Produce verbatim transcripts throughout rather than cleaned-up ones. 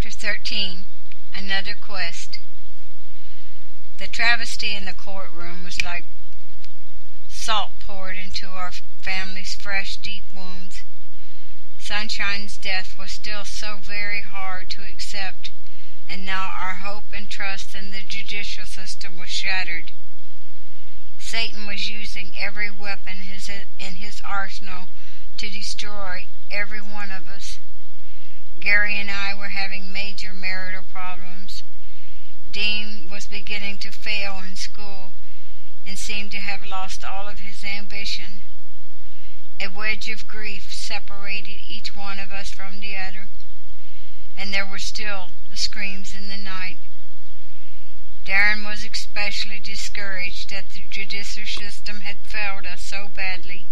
Chapter thirteen. Another Quest. The travesty in the courtroom was like salt poured into our family's fresh, deep wounds. Sunshine's death was still so very hard to accept, and now our hope and trust in the judicial system was shattered. Satan was using every weapon his, in his arsenal to destroy every one of us. Gary and I were having major marital problems. Dean was beginning to fail in school and seemed to have lost all of his ambition. A wedge of grief separated each one of us from the other, and there were still the screams in the night. Darren was especially discouraged that the judicial system had failed us so badly.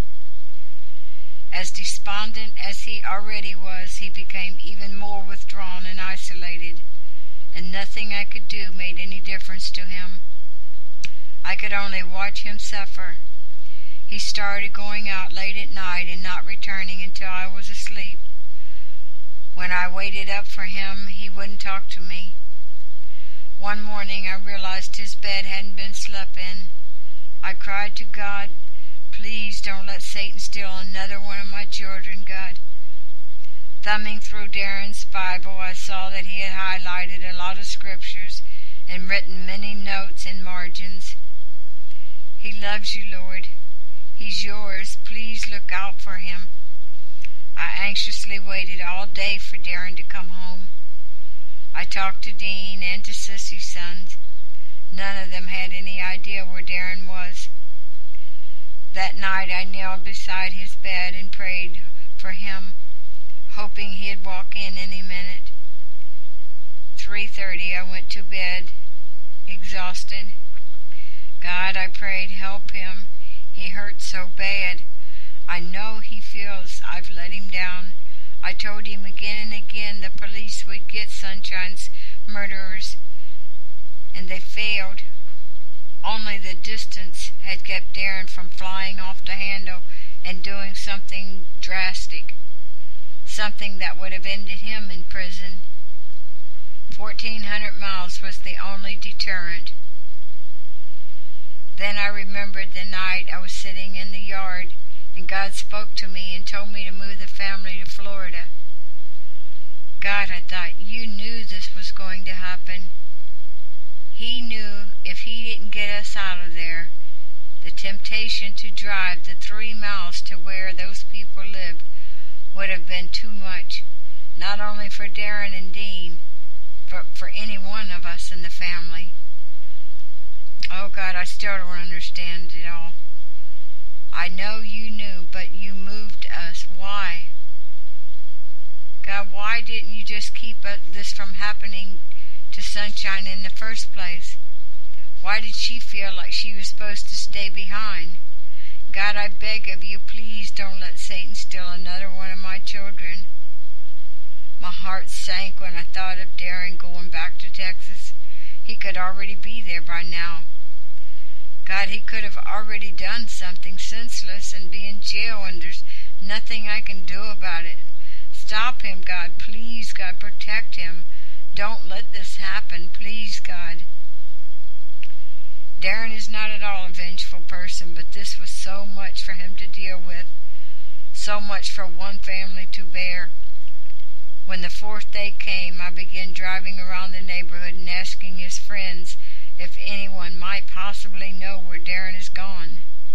As despondent as he already was, he became even more withdrawn and isolated, and nothing I could do made any difference to him. I could only watch him suffer. He started going out late at night and not returning until I was asleep. When I waited up for him, he wouldn't talk to me. One morning I realized his bed hadn't been slept in. I cried to God, "Please don't let Satan steal another one of my children, God." Thumbing through Darren's Bible, I saw that he had highlighted a lot of scriptures and written many notes in margins. "He loves you, Lord. He's yours. Please look out for him." I anxiously waited all day for Darren to come home. I talked to Dean and to Sissy's sons. None of them had any idea where Darren was. That night I knelt beside his bed and prayed for him, hoping he'd walk in any minute. three thirty I went to bed, exhausted. "God," I prayed, "help him. He hurts so bad. I know he feels I've let him down. I told him again and again the police would get Sunshine's murderers, and they failed. Only the distance had kept Darren from flying off the handle and doing something drastic, something that would have ended him in prison. Fourteen hundred miles was the only deterrent. Then I remembered the night I was sitting in the yard, and God spoke to me and told me to move the family to Florida. God, I thought, you knew this was going to happen. He knew if he didn't get us out of there, the temptation to drive the three miles to where those people lived would have been too much, not only for Darren and Dean, but for any one of us in the family. Oh God, I still don't understand it all. I know you knew, but you moved us. Why? God, why didn't you just keep this from happening to Sunshine in the first place? Why did she feel like she was supposed to stay behind? God, I beg of you, please don't let Satan steal another one of my children." My heart sank when I thought of Darren going back to Texas. He could already be there by now. God, he could have already done something senseless and be in jail, and there's nothing I can do about it. Stop him, God. Please, God, protect him. Don't let this happen. Please, God. Darren is not at all a vengeful person, but this was so much for him to deal with, so much for one family to bear. When the fourth day came, I began driving around the neighborhood and asking his friends if anyone might possibly know where Darren is gone.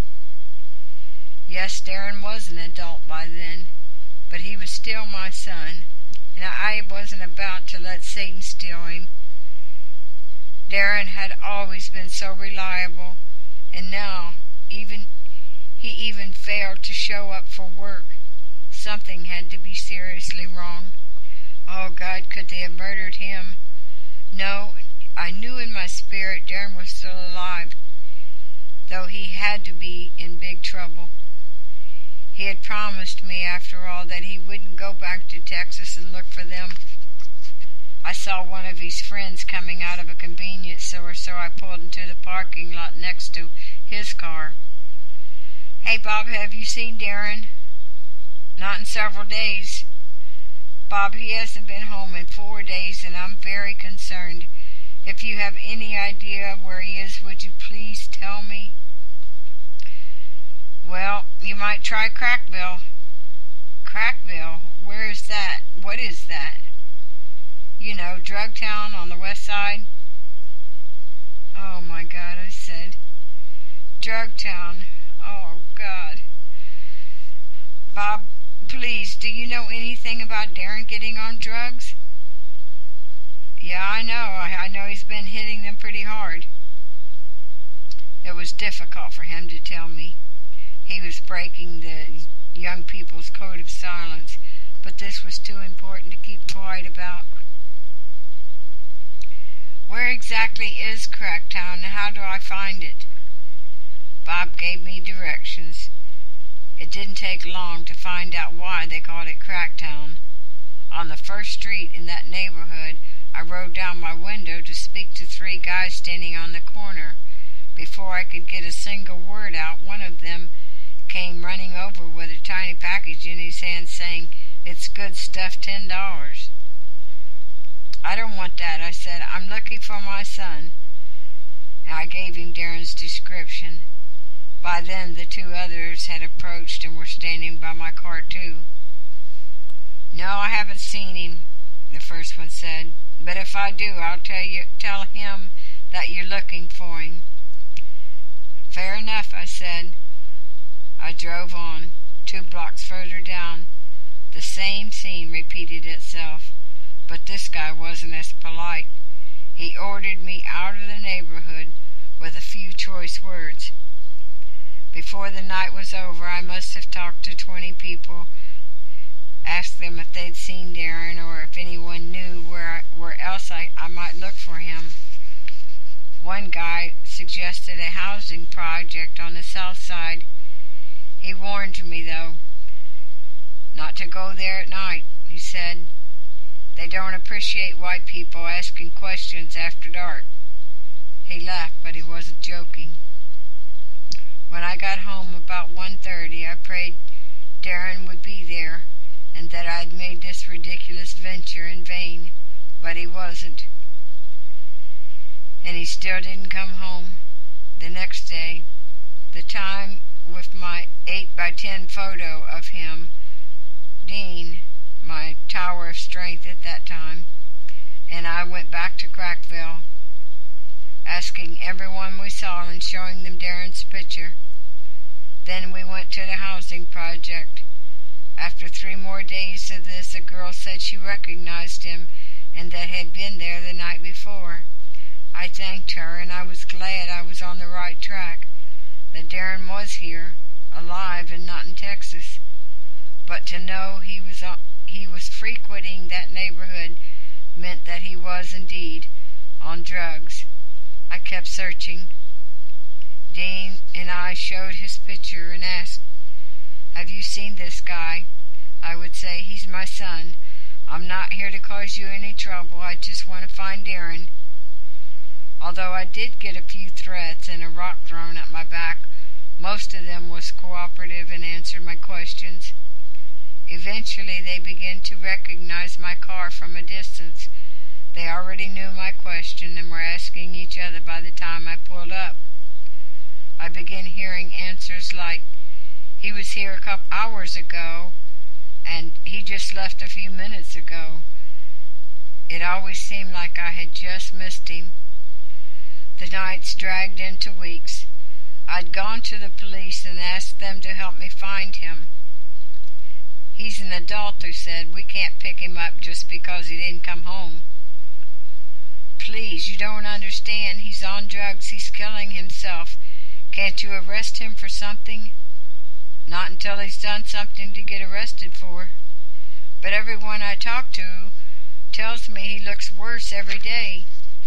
Yes, Darren was an adult by then, but he was still my son, and I wasn't about to let Satan steal him. Darren had always been so reliable, and now even he even failed to show up for work. Something had to be seriously wrong. Oh God, could they have murdered him? No, I knew in my spirit Darren was still alive, though he had to be in big trouble. He had promised me, after all, that he wouldn't go back to Texas and look for them. I saw one of his friends coming out of a convenience store, so I pulled into the parking lot next to his car. "Hey, Bob, have you seen Darren?" "Not in several days." Bob, he hasn't been home in four days, and I'm very concerned. If you have any idea where he is, would you please tell me? Well, you might try Crackville. Crackville? Where is that? What is that? You know, Drug Town on the west side. Oh my God, I said. Drug Town. Oh God. Bob, please, do you know anything about Darren getting on drugs? Yeah, I know. I, I know he's been hitting them pretty hard. It was difficult for him to tell me. He was breaking the young people's code of silence, but this was too important to keep quiet about. Where exactly is Cracktown, and how do I find it? Bob gave me directions. It didn't take long to find out why they called it Cracktown. On the first street in that neighborhood, I rolled down my window to speak to three guys standing on the corner. Before I could get a single word out, one of them came running over with a tiny package in his hand saying, "It's good stuff, ten dollars. I don't want that, I said. I'm looking for my son. And I gave him Darren's description. By then, the two others had approached and were standing by my car, too. No, I haven't seen him, the first one said. But if I do, I'll tell you, tell him that you're looking for him. Fair enough, I said. I drove on. Two blocks further down, the same scene repeated itself, but this guy wasn't as polite. He ordered me out of the neighborhood with a few choice words. Before the night was over, I must have talked to twenty people, asked them if they'd seen Darren or if anyone knew where, where else I, I might look for him. One guy suggested a housing project on the south side. He warned me, though, not to go there at night. He said, they don't appreciate white people asking questions after dark. He laughed, but he wasn't joking. When I got home about one thirty, I prayed Darren would be there and that I'd made this ridiculous venture in vain, but he wasn't. And he still didn't come home. The next day, the time with my eight by ten photo of him, Dean, my tower of strength at that time, and I went back to Crackville, asking everyone we saw and showing them Darren's picture. Then we went to the housing project. After three more days of this, a girl said she recognized him and that had been there the night before. I thanked her, and I was glad I was on the right track, that Darren was here, alive and not in Texas. But to know he was on, he was frequenting that neighborhood meant that he was indeed on drugs. I kept searching. Dean and I showed his picture and asked, have you seen this guy? I would say, he's my son. I'm not here to cause you any trouble. I just want to find Darren. Although I did get a few threats and a rock thrown at my back, most of them was cooperative and answered my questions. Eventually they began to recognize my car from a distance. They already knew my question and were asking each other by the time I pulled up. I began hearing answers like, he was here a couple hours ago, and he just left a few minutes ago. It always seemed like I had just missed him. The nights dragged into weeks. I'd gone to the police and asked them to help me find him. He's an adult, they said. We can't pick him up just because he didn't come home. Please, you don't understand. He's on drugs. He's killing himself. Can't you arrest him for something? Not until he's done something to get arrested for. But everyone I talk to tells me he looks worse every day.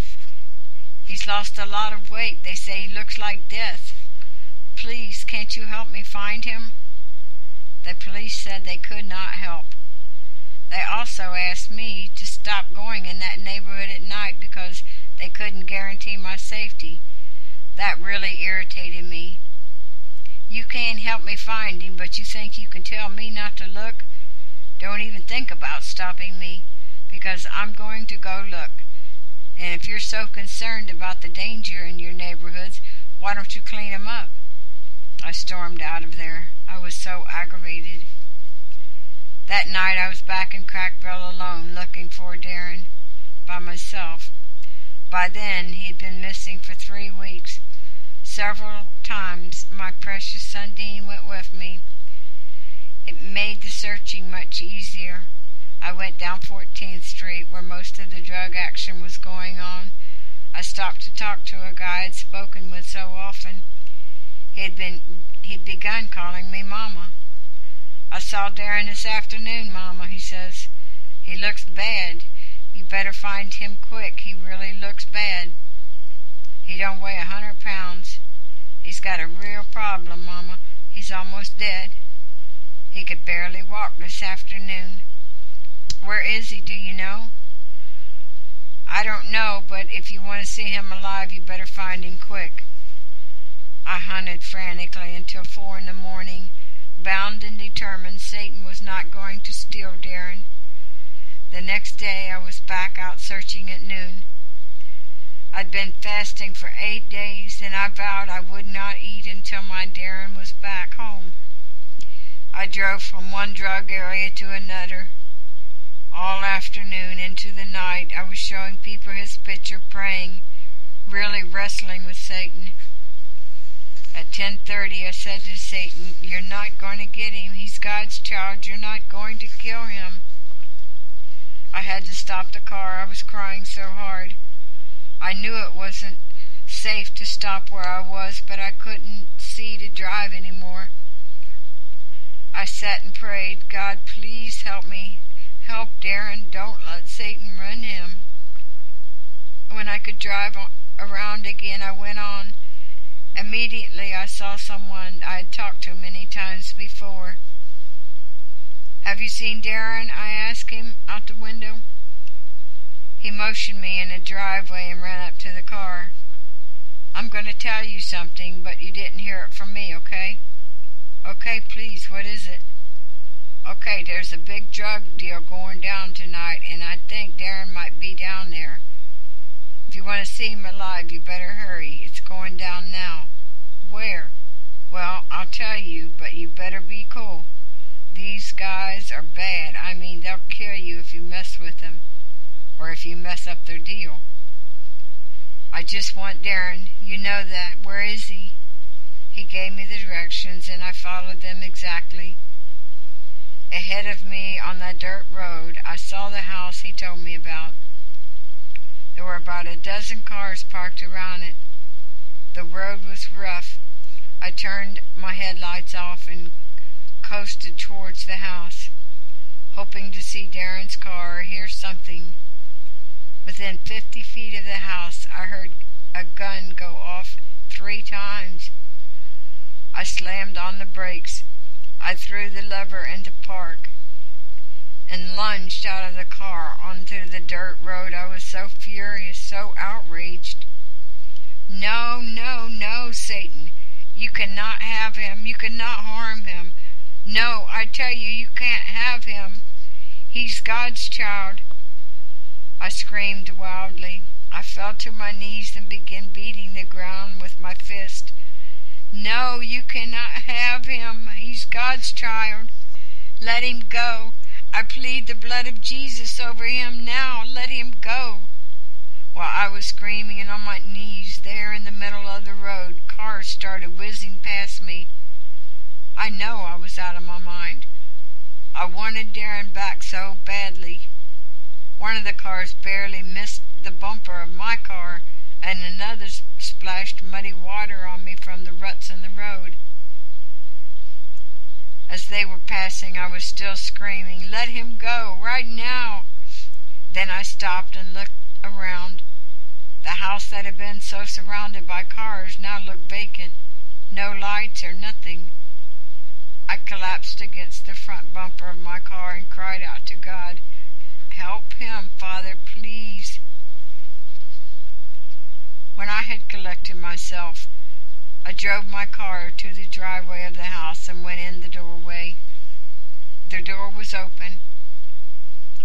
He's lost a lot of weight. They say he looks like death. Please, can't you help me find him? The police said they could not help. They also asked me to stop going in that neighborhood at night because they couldn't guarantee my safety. That really irritated me. You can't help me find him, but you think you can tell me not to look? Don't even think about stopping me, because I'm going to go look. And if you're so concerned about the danger in your neighborhoods, why don't you clean 'em up?" I stormed out of there. I was so aggravated. That night I was back in Crackville alone, looking for Darren by myself. By then he had been missing for three weeks. Several times my precious son Dean went with me. It made the searching much easier. I went down fourteenth Street, where most of the drug action was going on. I stopped to talk to a guy I'd spoken with so often. He'd been he'd begun calling me Mama. "I saw Darren this afternoon, Mama," he says. "He looks bad. You better find him quick. He really looks bad. He don't weigh a hundred pounds. He's got a real problem, Mama. He's almost dead. He could barely walk this afternoon. Where is he, do you know?" "I don't know, but if you want to see him alive, you better find him quick." I hunted frantically until four in the morning, bound and determined Satan was not going to steal Darren. The next day I was back out searching at noon. I'd been fasting for eight days, and I vowed I would not eat until my Darren was back home. I drove from one drug area to another. All afternoon into the night I was showing people his picture, praying, really wrestling with Satan. At ten thirty I said to Satan, "You're not going to get him. He's God's child. You're not going to kill him." I had to stop the car. I was crying so hard. I knew it wasn't safe to stop where I was, but I couldn't see to drive anymore. I sat and prayed, "God, please help me. Help Darren. Don't let Satan run him." When I could drive around again, I went on. Immediately I saw someone I had talked to many times before. "Have you seen Darren?" I asked him out the window. He motioned me in a driveway and ran up to the car. "I'm going to tell you something, but you didn't hear it from me, okay?" "Okay, please, what is it?" "Okay, there's a big drug deal going down tonight, and I think Darren might be down there. If you want to see him alive, you better hurry. It's going down now." "Where?" "Well, I'll tell you, but you better be cool. These guys are bad. I mean, they'll kill you if you mess with them, or if you mess up their deal." "I just want Darren. You know that. Where is he?" He gave me the directions, and I followed them exactly. Ahead of me on the dirt road, I saw the house he told me about. There were about a dozen cars parked around it. The road was rough. I turned my headlights off and coasted towards the house, hoping to see Darren's car or hear something. Within fifty feet of the house, I heard a gun go off three times. I slammed on the brakes. I threw the lever into park and lunged out of the car onto the dirt road. I was so furious, so outraged. "No, no, no, Satan. You cannot have him. You cannot harm him. No, I tell you, you can't have him. He's God's child." I screamed wildly. I fell to my knees and began beating the ground with my fist. "No, you cannot have him. He's God's child. Let him go. I plead the blood of Jesus over him now. Let him go." While I was screaming and on my knees there in the middle of the road, cars started whizzing past me. I know I was out of my mind. I wanted Darren back so badly. One of the cars barely missed the bumper of my car, and another splashed muddy water on me from the ruts in the road. As they were passing, I was still screaming, "Let him go, right now!" Then I stopped and looked around. The house that had been so surrounded by cars now looked vacant. No lights or nothing. I collapsed against the front bumper of my car and cried out to God, "Help him, Father, please." When I had collected myself, I drove my car to the driveway of the house and went in the doorway. The door was open.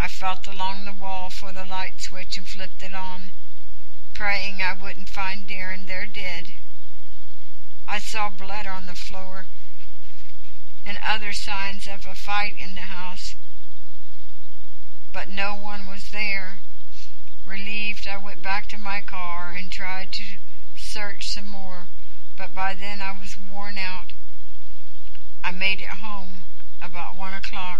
I felt along the wall for the light switch and flipped it on, praying I wouldn't find Darren there dead. I saw blood on the floor and other signs of a fight in the house, but no one was there. Relieved, I went back to my car and tried to search some more, but by then I was worn out. I made it home about one o'clock.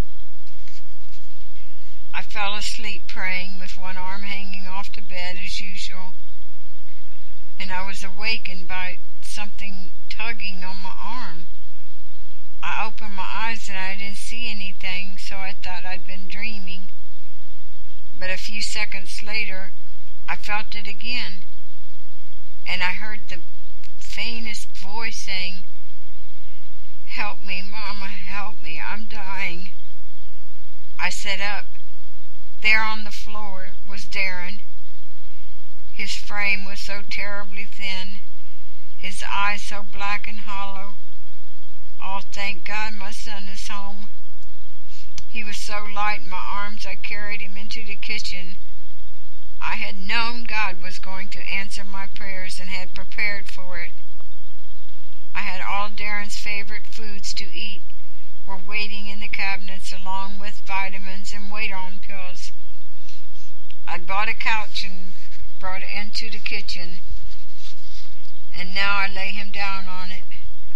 I fell asleep praying with one arm hanging off the bed as usual, and I was awakened by something tugging on my arm. I opened my eyes and I didn't see anything, so I thought I'd been dreaming. But a few seconds later, I felt it again, and I heard the faintest voice saying, "Help me, Mama, help me, I'm dying." I sat up. There on the floor was Darren. His frame was so terribly thin, his eyes so black and hollow. Oh, thank God my son is home. He was so light in my arms I carried him into the kitchen. I had known God was going to answer my prayers and had prepared for it. I had all Darren's favorite foods to eat were waiting in the cabinets along with vitamins and weight-on pills. I'd bought a couch and brought it into the kitchen, and now I lay him down on it.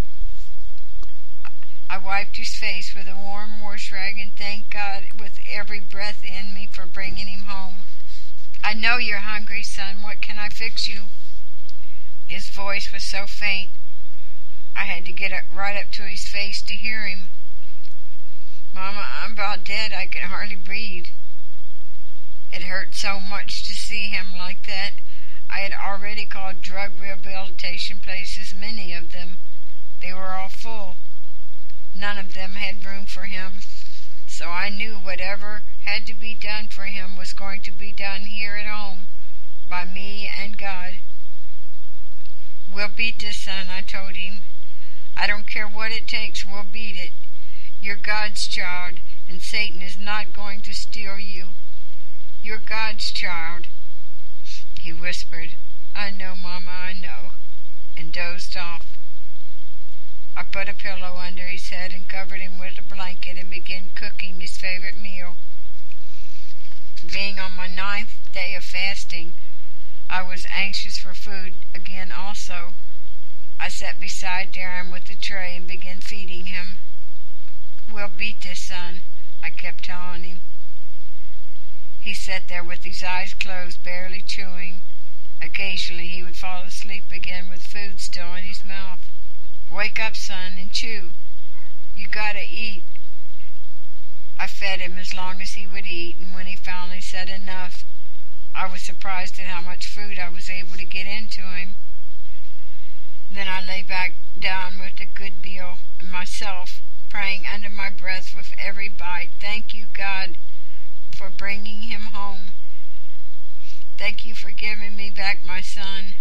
I wiped his face with a warm wash rag and thanked God with every breath in me for bringing him home. "I know you're hungry, son. What can I fix you?" His voice was so faint, I had to get right up to his face to hear him. "Mama, I'm about dead. I can hardly breathe." It hurt so much to see him like that. I had already called drug rehabilitation places, many of them. They were all full. None of them had room for him, so I knew whatever had to be done for him was going to be done here at home by me and God. "We'll beat this, son," I told him. "I don't care what it takes, we'll beat it. You're God's child, and Satan is not going to steal you. You're God's child." He whispered, "I know, Mama, I know," and dozed off. I put a pillow under his head and covered him with a blanket and began cooking his favorite meal. Being on my ninth day of fasting, I was anxious for food again also. I sat beside Darren with the tray and began feeding him. "We'll beat this, son," I kept telling him. He sat there with his eyes closed, barely chewing. Occasionally he would fall asleep again with food still in his mouth. "Wake up, son, and chew. You gotta eat." I fed him as long as he would eat, and when he finally said enough, I was surprised at how much food I was able to get into him. Then I lay back down with a good meal and myself, praying under my breath with every bite, "Thank you, God, for bringing him home. Thank you for giving me back my son."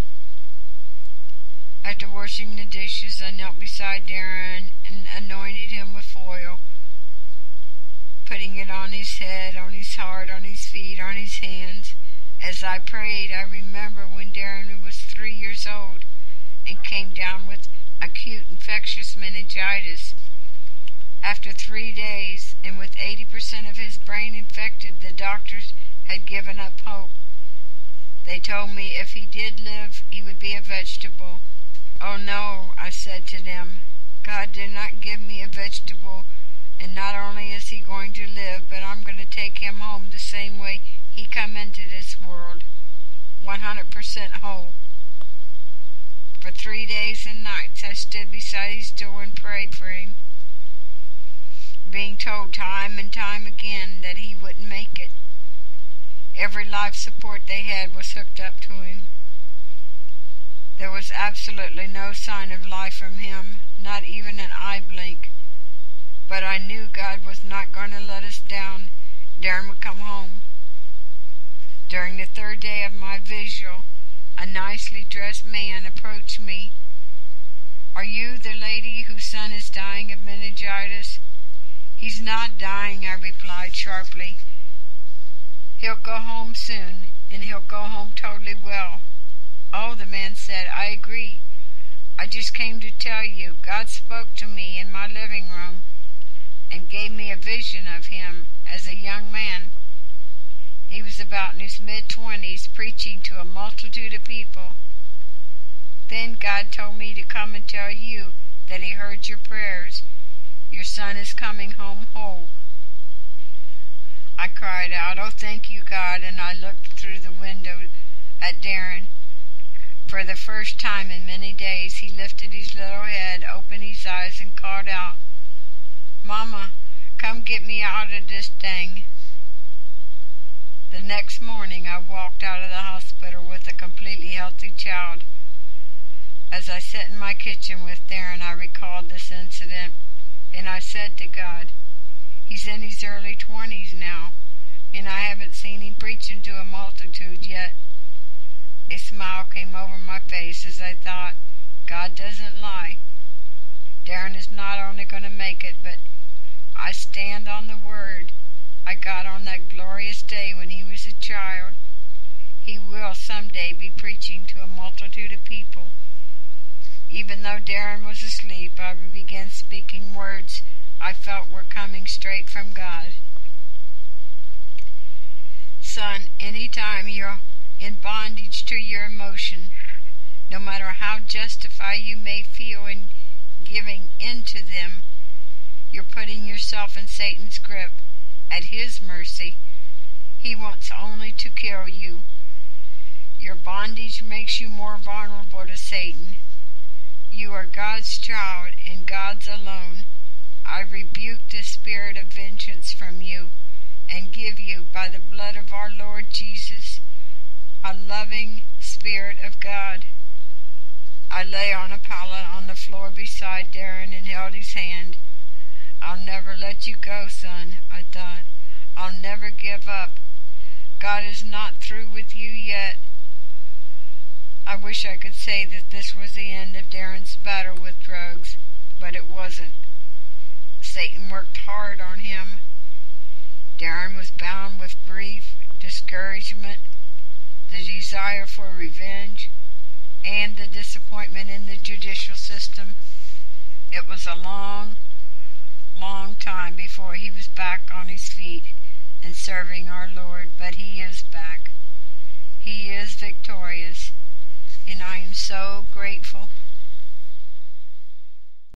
After washing the dishes, I knelt beside Darren and anointed him with oil, putting it on his head, on his heart, on his feet, on his hands. As I prayed, I remember when Darren was three years old and came down with acute infectious meningitis. After three days, and with eighty percent of his brain infected, the doctors had given up hope. They told me if he did live, he would be a vegetable. "Oh no," I said to them, "God did not give me a vegetable, and not only is he going to live, but I'm going to take him home the same way he come into this world, one hundred percent whole." For three days and nights I stood beside his door and prayed for him, being told time and time again that he wouldn't make it. Every life support they had was hooked up to him. There was absolutely no sign of life from him, not even an eye blink. But I knew God was not going to let us down. Darren would come home. During the third day of my vigil, a nicely dressed man approached me. "Are you the lady whose son is dying of meningitis?" "He's not dying," I replied sharply. He'll go home soon, and he'll go home totally well." "Oh," the man said, "I agree. I just came to tell you, God spoke to me in my living room and gave me a vision of him as a young man. He was about in his mid-twenties, preaching to a multitude of people. Then God told me to come and tell you that he heard your prayers. Your son is coming home whole." I cried out, "Oh, thank you, God," and I looked through the window at Darren. For the first time in many days, he lifted his little head, opened his eyes, and called out, "Mama, come get me out of this thing." The next morning, I walked out of the hospital with a completely healthy child. As I sat in my kitchen with Darren, I recalled this incident, and I said to God, "He's in his early twenties now, and I haven't seen him preaching to a multitude yet." A smile came over my face as I thought, God doesn't lie. Darren is not only going to make it, but I stand on the word I got on that glorious day when he was a child. He will someday be preaching to a multitude of people. Even though Darren was asleep, I began speaking words I felt were coming straight from God. "Son, anytime you're in bondage to your emotion, no matter how justified you may feel in giving in to them, you're putting yourself in Satan's grip at his mercy. He wants only to kill you. Your bondage makes you more vulnerable to Satan. You are God's child and God's alone. I rebuke the spirit of vengeance from you and give you, by the blood of our Lord Jesus, a loving Spirit of God." I lay on a pallet on the floor beside Darren and held his hand. "I'll never let you go, son," I thought. "I'll never give up. God is not through with you yet." I wish I could say that this was the end of Darren's battle with drugs, but it wasn't. Satan worked hard on him. Darren was bound with grief, discouragement, the desire for revenge, and the disappointment in the judicial system. It was a long, long time before he was back on his feet and serving our Lord, but he is back. He is victorious, and I am so grateful.